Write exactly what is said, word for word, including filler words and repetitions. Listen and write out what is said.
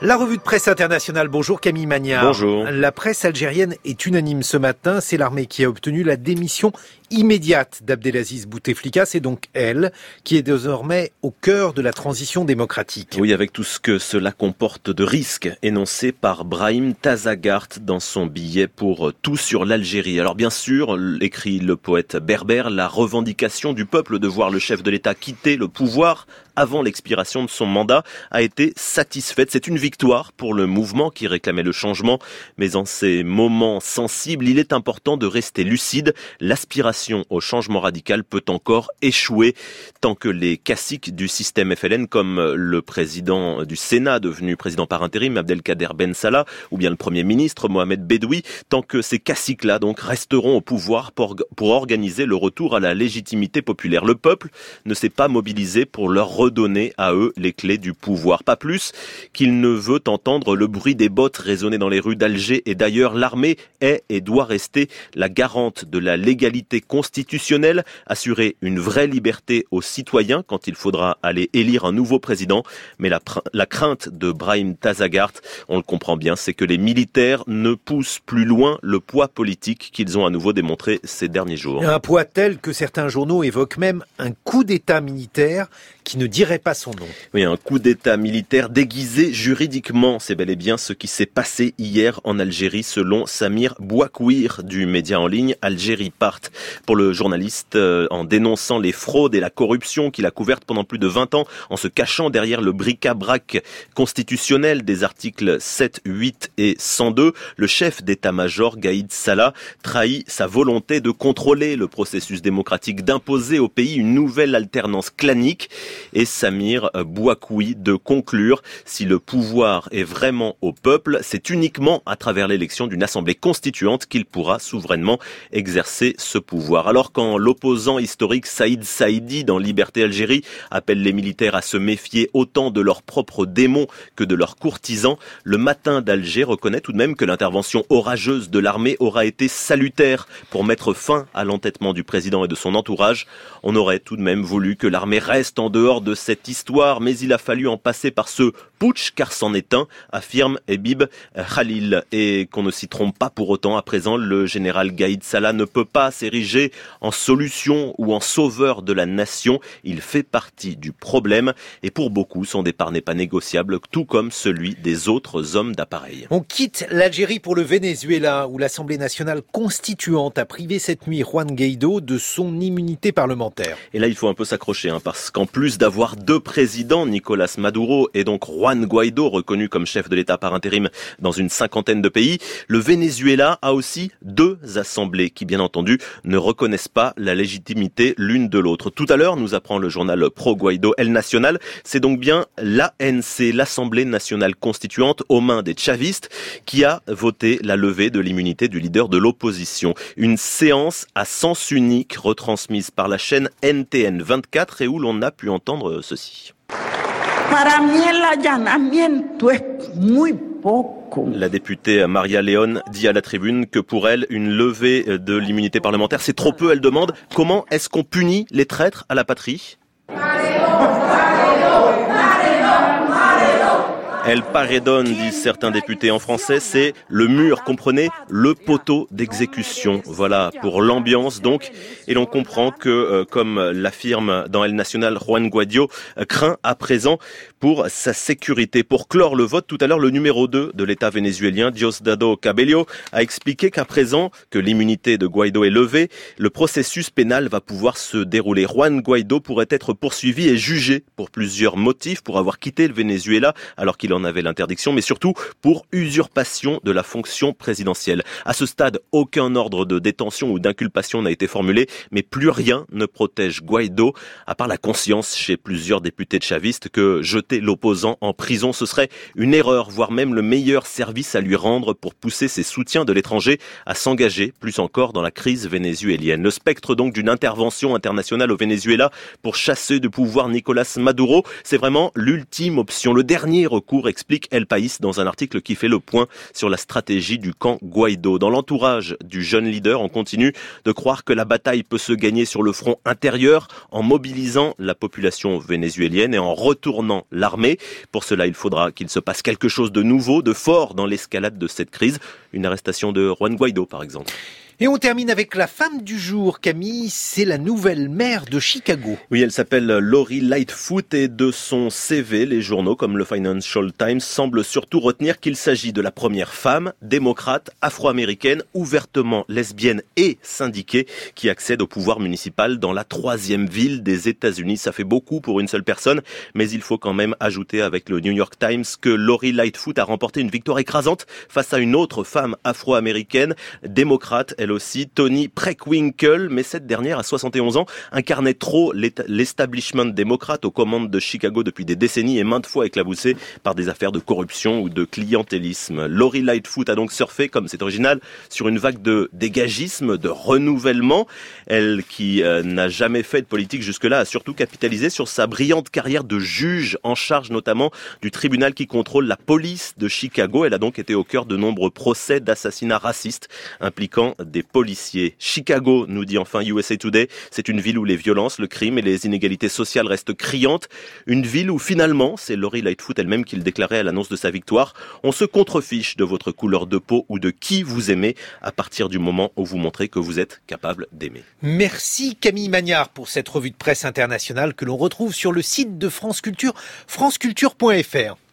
La revue de presse internationale. Bonjour Camille Magnard. Bonjour. La presse algérienne est unanime ce matin. C'est l'armée qui a obtenu la démission immédiate d'Abdelaziz Bouteflika. C'est donc elle qui est désormais au cœur de la transition démocratique. Oui, avec tout ce que cela comporte de risques énoncés par Brahim Tazagart dans son billet pour Tout sur l'Algérie. Alors bien sûr, écrit le poète berbère, la revendication du peuple de voir le chef de l'État quitter le pouvoir avant l'expiration de son mandat a été satisfaite. C'est une victoire pour le mouvement qui réclamait le changement. Mais en ces moments sensibles, il est important de rester lucide. L'aspiration au changement radical peut encore échouer tant que les caciques du système F L N, comme le président du Sénat, devenu président par intérim, Abdelkader Ben Salah, ou bien le Premier ministre, Mohamed Bedoui, tant que ces caciques-là donc resteront au pouvoir pour, pour organiser le retour à la légitimité populaire. Le peuple ne s'est pas mobilisé pour leur redonner à eux les clés du pouvoir. Pas plus qu'il ne veut entendre le bruit des bottes résonner dans les rues d'Alger et d'ailleurs. L'armée est et doit rester la garante de la légalité constitutionnelle, assurer une vraie liberté aux citoyens quand il faudra aller élire un nouveau président. Mais la, la crainte de Brahim Tazagart, on le comprend bien, c'est que les militaires ne poussent plus loin le poids politique qu'ils ont à nouveau démontré ces derniers jours. Un poids tel que certains journaux évoquent même un coup d'État militaire qui ne dirait pas son nom. Oui, un coup d'État militaire déguisé juridiquement. C'est bel et bien ce qui s'est passé hier en Algérie, selon Samir Bouakouir du média en ligne Algérie Part. Pour le journaliste, euh, en dénonçant les fraudes et la corruption qu'il a couvertes pendant plus de vingt ans, en se cachant derrière le bric-à-brac constitutionnel des articles sept, huit et cent deux, le chef d'état-major Gaïd Salah trahit sa volonté de contrôler le processus démocratique, d'imposer au pays une nouvelle alternance clanique. Et Samir Bouakoui de conclure, si le pouvoir est vraiment au peuple, c'est uniquement à travers l'élection d'une assemblée constituante qu'il pourra souverainement exercer ce pouvoir. Alors quand l'opposant historique Saïd Saïdi dans Liberté Algérie appelle les militaires à se méfier autant de leurs propres démons que de leurs courtisans, le Matin d'Alger reconnaît tout de même que l'intervention orageuse de l'armée aura été salutaire pour mettre fin à l'entêtement du président et de son entourage. On aurait tout de même voulu que l'armée reste en dehors de cette histoire, mais il a fallu en passer par ce putsch, car c'en est un, affirme Ebib Khalil. Et qu'on ne s'y trompe pas pour autant, à présent, le général Gaïd Salah ne peut pas s'ériger en solution ou en sauveur de la nation. Il fait partie du problème, et pour beaucoup, son départ n'est pas négociable, tout comme celui des autres hommes d'appareil. On quitte l'Algérie pour le Venezuela, où l'Assemblée nationale constituante a privé cette nuit Juan Guaidó de son immunité parlementaire. Et là, il faut un peu s'accrocher, hein, parce qu'en plus d'avoir deux présidents, Nicolas Maduro et donc Juan Guaidó, reconnu comme chef de l'État par intérim dans une cinquantaine de pays, le Venezuela a aussi deux assemblées qui, bien entendu, ne reconnaissent pas la légitimité l'une de l'autre. Tout à l'heure, nous apprend le journal pro-Guaidó El Nacional, c'est donc bien l'A N C, l'Assemblée nationale constituante, aux mains des chavistes, qui a voté la levée de l'immunité du leader de l'opposition. Une séance à sens unique retransmise par la chaîne N T N vingt-quatre et où l'on a pu entendre ceci. La députée Maria León dit à la tribune que pour elle, une levée de l'immunité parlementaire, c'est trop peu. Elle demande comment est-ce qu'on punit les traîtres à la patrie ? El paredón, disent certains députés en français, c'est le mur, comprenez, le poteau d'exécution. Voilà, pour l'ambiance donc. Et l'on comprend que, euh, comme l'affirme dans El Nacional, Juan Guaidó euh, craint à présent pour sa sécurité. Pour clore le vote, tout à l'heure, le numéro deux de l'État vénézuélien, Diosdado Cabello, a expliqué qu'à présent que l'immunité de Guaidó est levée, le processus pénal va pouvoir se dérouler. Juan Guaidó pourrait être poursuivi et jugé pour plusieurs motifs, pour avoir quitté le Venezuela alors qu'il en avait l'interdiction, mais surtout pour usurpation de la fonction présidentielle. À ce stade, aucun ordre de détention ou d'inculpation n'a été formulé, mais plus rien ne protège Guaidó, à part la conscience chez plusieurs députés chavistes que jeter l'opposant en prison, ce serait une erreur, voire même le meilleur service à lui rendre pour pousser ses soutiens de l'étranger à s'engager plus encore dans la crise vénézuélienne. Le spectre donc d'une intervention internationale au Venezuela pour chasser du pouvoir Nicolas Maduro, c'est vraiment l'ultime option, le dernier recours, explique El País dans un article qui fait le point sur la stratégie du camp Guaidó. Dans l'entourage du jeune leader, on continue de croire que la bataille peut se gagner sur le front intérieur en mobilisant la population vénézuélienne et en retournant l'armée. Pour cela, il faudra qu'il se passe quelque chose de nouveau, de fort dans l'escalade de cette crise. Une arrestation de Juan Guaido, par exemple. Et on termine avec la femme du jour, Camille, c'est la nouvelle maire de Chicago. Oui, elle s'appelle Lori Lightfoot et de son C V, les journaux comme le Financial Times semblent surtout retenir qu'il s'agit de la première femme démocrate afro-américaine ouvertement lesbienne et syndiquée qui accède au pouvoir municipal dans la troisième ville des États-Unis. Ça fait beaucoup pour une seule personne, mais il faut quand même ajouter avec le New York Times que Lori Lightfoot a remporté une victoire écrasante face à une autre femme afro-américaine démocrate, elle aussi, Toni Preckwinkle, mais cette dernière, à soixante et onze ans, incarnait trop l'establishment démocrate aux commandes de Chicago depuis des décennies et maintes fois éclaboussée par des affaires de corruption ou de clientélisme. Lori Lightfoot a donc surfé, comme c'est original, sur une vague de dégagisme, de renouvellement. Elle, qui euh, n'a jamais fait de politique jusque-là, a surtout capitalisé sur sa brillante carrière de juge en charge notamment du tribunal qui contrôle la police de Chicago. Elle a donc été au cœur de nombreux procès d'assassinats racistes impliquant des policiers. Chicago, nous dit enfin U S A Today, c'est une ville où les violences, le crime et les inégalités sociales restent criantes. Une ville où finalement, c'est Lori Lightfoot elle-même qui le déclarait à l'annonce de sa victoire, on se contrefiche de votre couleur de peau ou de qui vous aimez à partir du moment où vous montrez que vous êtes capable d'aimer. Merci Camille Magnard pour cette revue de presse internationale que l'on retrouve sur le site de France Culture, franceculture point f r.